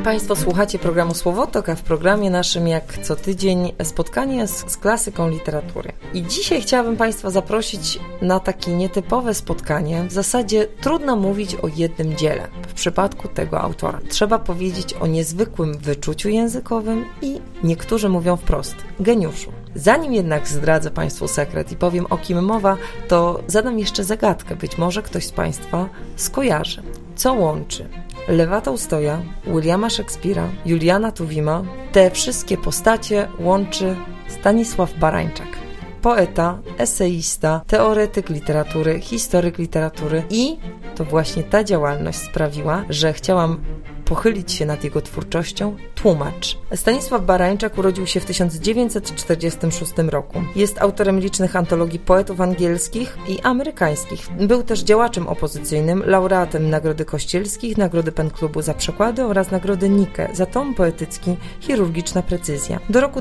Państwo, słuchacie programu Słowotok, a w programie naszym jak co tydzień spotkanie z klasyką literatury. I dzisiaj chciałabym Państwa zaprosić na takie nietypowe spotkanie. W zasadzie trudno mówić o jednym dziele w przypadku tego autora. Trzeba powiedzieć o niezwykłym wyczuciu językowym i niektórzy mówią wprost geniuszu. Zanim jednak zdradzę Państwu sekret i powiem, o kim mowa, to zadam jeszcze zagadkę. Być może ktoś z Państwa skojarzy. Co łączy Lewa Tołstoja, Williama Szekspira, Juliana Tuwima? Te wszystkie postacie łączy Stanisław Barańczak. Poeta, eseista, teoretyk literatury, historyk literatury i to właśnie ta działalność sprawiła, że chciałam pochylić się nad jego twórczością, tłumacz. Stanisław Barańczak urodził się w 1946 roku. Jest autorem licznych antologii poetów angielskich i amerykańskich. Był też działaczem opozycyjnym, laureatem Nagrody Kościelskich, Nagrody Pen Klubu za przekłady oraz Nagrody Nike za tom poetycki Chirurgiczna precyzja. Do roku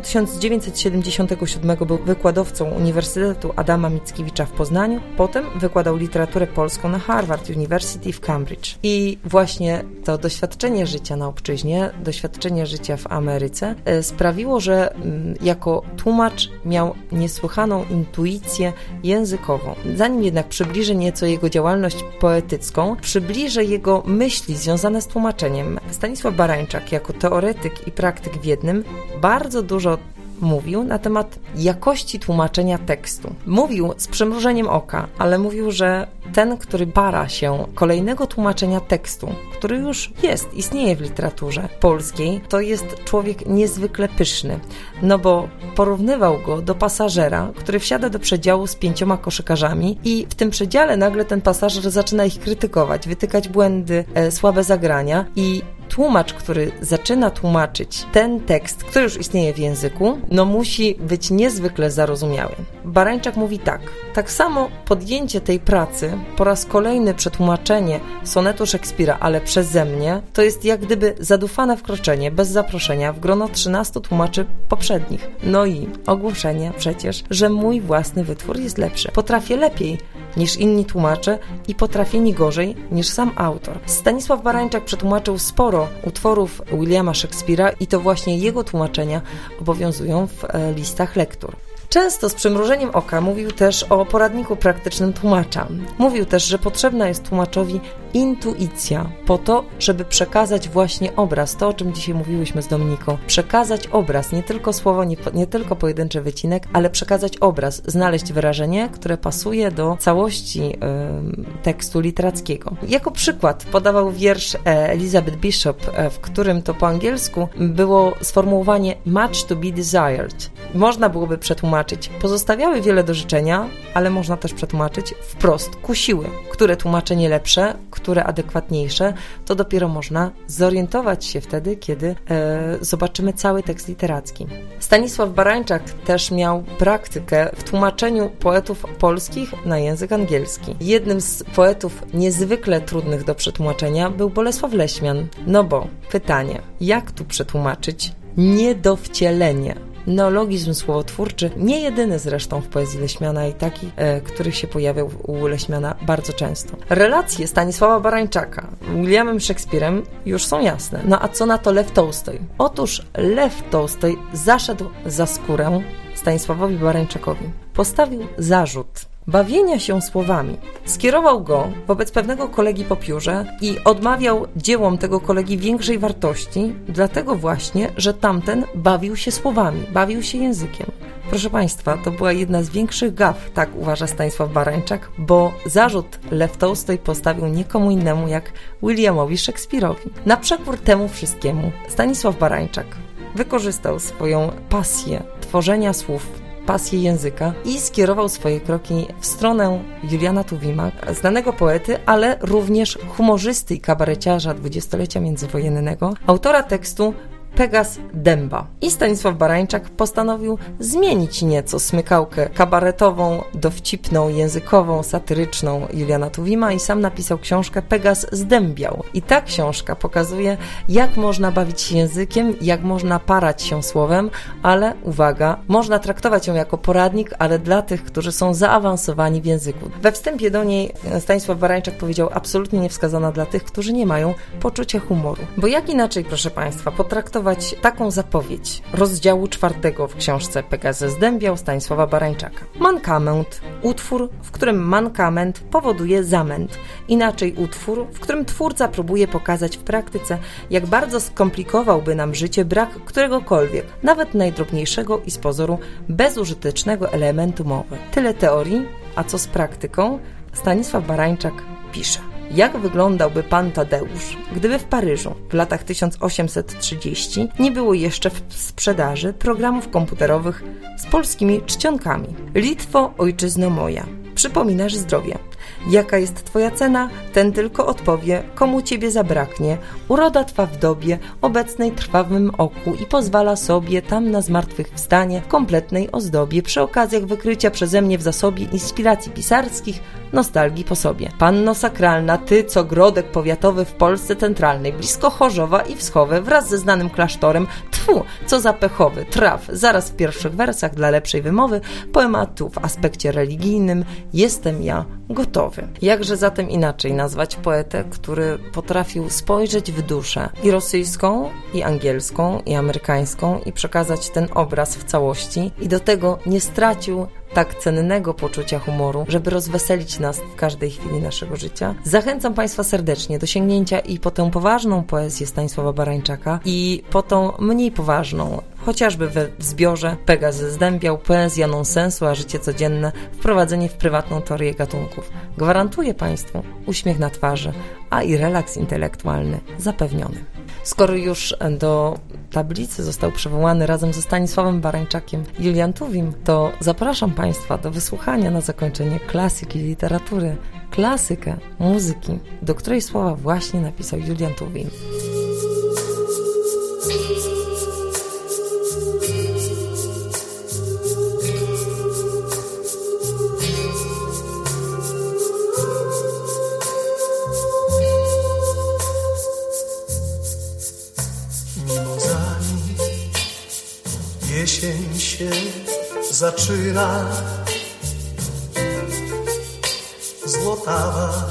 1977 był wykładowcą Uniwersytetu Adama Mickiewicza w Poznaniu, potem wykładał literaturę polską na Harvard University w Cambridge. I właśnie to doświadczenie życia na obczyźnie, doświadczenie życia w Ameryce sprawiło, że jako tłumacz miał niesłychaną intuicję językową. Zanim jednak przybliżę nieco jego działalność poetycką, przybliżę jego myśli związane z tłumaczeniem. Stanisław Barańczak jako teoretyk i praktyk w jednym bardzo dużo mówił na temat jakości tłumaczenia tekstu. Mówił z przymrużeniem oka, ale mówił, że ten, który para się kolejnego tłumaczenia tekstu, który już istnieje w literaturze polskiej, to jest człowiek niezwykle pyszny. No bo porównywał go do pasażera, który wsiada do przedziału z 5 koszykarzami i w tym przedziale nagle ten pasażer zaczyna ich krytykować, wytykać błędy, słabe zagrania i tłumacz, który zaczyna tłumaczyć ten tekst, który już istnieje w języku, musi być niezwykle zarozumiały. Barańczak mówi tak samo podjęcie tej pracy, po raz kolejny przetłumaczenie sonetu Szekspira, ale przeze mnie, to jest jak gdyby zadufane wkroczenie, bez zaproszenia, w grono 13 tłumaczy poprzednich. No i ogłoszenie przecież, że mój własny wytwór jest lepszy. Potrafię lepiej niż inni tłumacze i potrafię nie gorzej niż sam autor. Stanisław Barańczak przetłumaczył sporo utworów Williama Szekspira i to właśnie jego tłumaczenia obowiązują w listach lektur. Często z przymrużeniem oka mówił też o poradniku praktycznym tłumacza. Mówił też, że potrzebna jest tłumaczowi intuicja po to, żeby przekazać właśnie obraz, to o czym dzisiaj mówiłyśmy z Dominiką. Przekazać obraz, nie tylko słowo, nie tylko pojedynczy wycinek, ale przekazać obraz, znaleźć wyrażenie, które pasuje do całości tekstu literackiego. Jako przykład podawał wiersz Elizabeth Bishop, w którym to po angielsku było sformułowanie much to be desired. Można byłoby przetłumaczyć, pozostawiały wiele do życzenia, ale można też przetłumaczyć wprost, kusiły. Które tłumaczenie lepsze, które adekwatniejsze, to dopiero można zorientować się wtedy, kiedy zobaczymy cały tekst literacki. Stanisław Barańczak też miał praktykę w tłumaczeniu poetów polskich na język angielski. Jednym z poetów niezwykle trudnych do przetłumaczenia był Bolesław Leśmian. No bo pytanie, jak tu przetłumaczyć niedowcielenie? Neologizm słowotwórczy, nie jedyny zresztą w poezji Leśmiana i taki, który się pojawiał u Leśmiana bardzo często. Relacje Stanisława Barańczaka z Williamem Szekspirem już są jasne. No a co na to Lew Tołstoj? Otóż Lew Tołstoj zaszedł za skórę Stanisławowi Barańczakowi. Postawił zarzut bawienia się słowami. Skierował go wobec pewnego kolegi po piórze i odmawiał dziełom tego kolegi większej wartości, dlatego właśnie, że tamten bawił się słowami, bawił się językiem. Proszę Państwa, to była jedna z większych gaf, tak uważa Stanisław Barańczak, bo zarzut Lew Tołstoj postawił nikomu innemu jak Williamowi Szekspirowi. Na przekór temu wszystkiemu Stanisław Barańczak wykorzystał swoją pasję tworzenia słów, pasję języka i skierował swoje kroki w stronę Juliana Tuwima, znanego poety, ale również humorzysty i kabareciarza dwudziestolecia międzywojennego, autora tekstu Pegas Dęba. I Stanisław Barańczak postanowił zmienić nieco smykałkę kabaretową, dowcipną, językową, satyryczną Juliana Tuwima i sam napisał książkę Pegas zdębiał. I ta książka pokazuje, jak można bawić się językiem, jak można parać się słowem, ale uwaga, można traktować ją jako poradnik, ale dla tych, którzy są zaawansowani w języku. We wstępie do niej Stanisław Barańczak powiedział: absolutnie niewskazana dla tych, którzy nie mają poczucia humoru. Bo jak inaczej, proszę Państwa, potraktować taką zapowiedź rozdziału 4 w książce Pegas zdębiał Stanisława Barańczaka. Mankament. Utwór, w którym mankament powoduje zamęt. Inaczej utwór, w którym twórca próbuje pokazać w praktyce, jak bardzo skomplikowałby nam życie brak któregokolwiek, nawet najdrobniejszego i z pozoru bezużytecznego elementu mowy. Tyle teorii, a co z praktyką? Stanisław Barańczak pisze. Jak wyglądałby pan Tadeusz, gdyby w Paryżu w latach 1830 nie było jeszcze w sprzedaży programów komputerowych z polskimi czcionkami? Litwo, ojczyzno moja, przypominasz zdrowie. Jaka jest twoja cena? Ten tylko odpowie, komu ciebie zabraknie. Uroda twa w dobie obecnej trwa w mym oku i pozwala sobie tam na zmartwychwstanie w kompletnej ozdobie, przy okazjach wykrycia przeze mnie w zasobie inspiracji pisarskich, nostalgii po sobie. Panno sakralna, ty, co grodek powiatowy w Polsce centralnej, blisko Chorzowa i Wschowy, wraz ze znanym klasztorem, tfu, co za pechowy, traf, zaraz w pierwszych wersach dla lepszej wymowy poematu w aspekcie religijnym, jestem ja gotowy. Jakże zatem inaczej nazwać poetę, który potrafił spojrzeć w duszę i rosyjską, i angielską, i amerykańską i przekazać ten obraz w całości i do tego nie stracił tak cennego poczucia humoru, żeby rozweselić nas w każdej chwili naszego życia. Zachęcam Państwa serdecznie do sięgnięcia i po tę poważną poezję Stanisława Barańczaka i po tą mniej poważną, chociażby w zbiorze Pegas zdębiał, poezja nonsensu, a życie codzienne, wprowadzenie w prywatną teorię gatunków. Gwarantuję Państwu uśmiech na twarzy, a i relaks intelektualny zapewniony. Skoro już do tablicy został przywołany razem ze Stanisławem Barańczakiem Julian Tuwim, to zapraszam Państwa do wysłuchania na zakończenie klasyki literatury, klasykę muzyki, do której słowa właśnie napisał Julian Tuwim. Jesień się zaczyna, złotawa,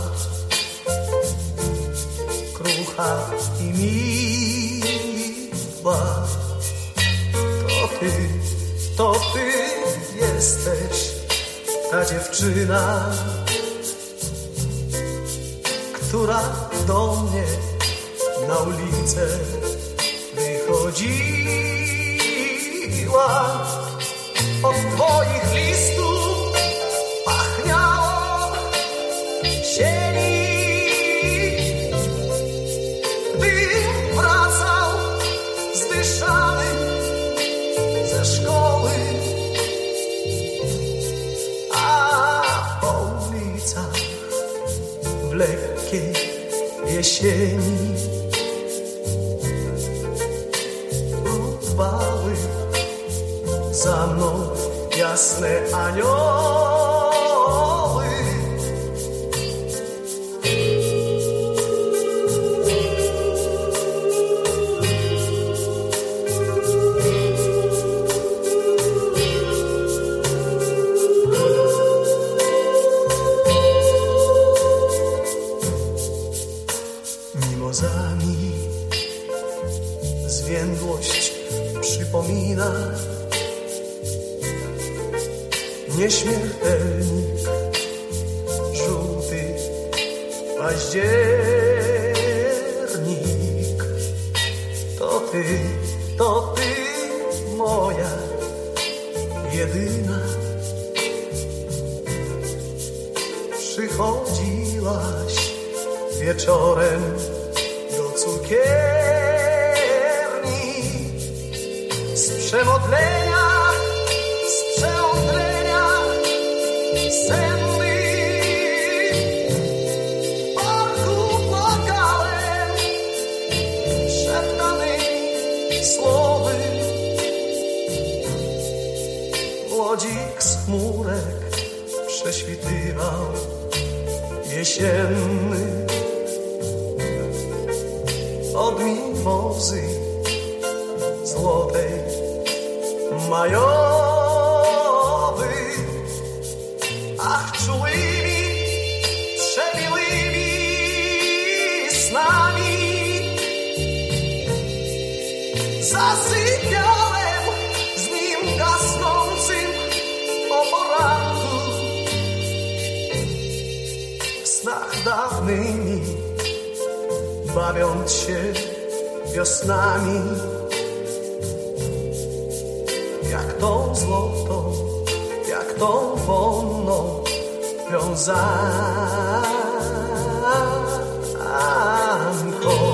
krucha i miła. To ty jesteś ta dziewczyna, która do mnie na ulicę wychodzi. Od twoich listów pachniało sieni. Gdym wracał zdyszany ze szkoły, a po ulicach w lekkiej jesieni próbowały za mną jasne anioły. Mimozami zwiędłość przypomina nieśmiertelnik, żółty październik. To ty, moja jedyna. Przychodziłaś wieczorem do cukierni z przemodlenia, senny. Bardzo płakałem szeptanymi Błądzik z chmurek prześwitywał jesienny. Od mimozy złotej majowy, ach czułymi, przemiłymi snami zasypiałem z nim gasnącym o poranku. W snach dawnymi bawiąc się wiosnami, jak tą złotą, jak tą wonną wiązanką.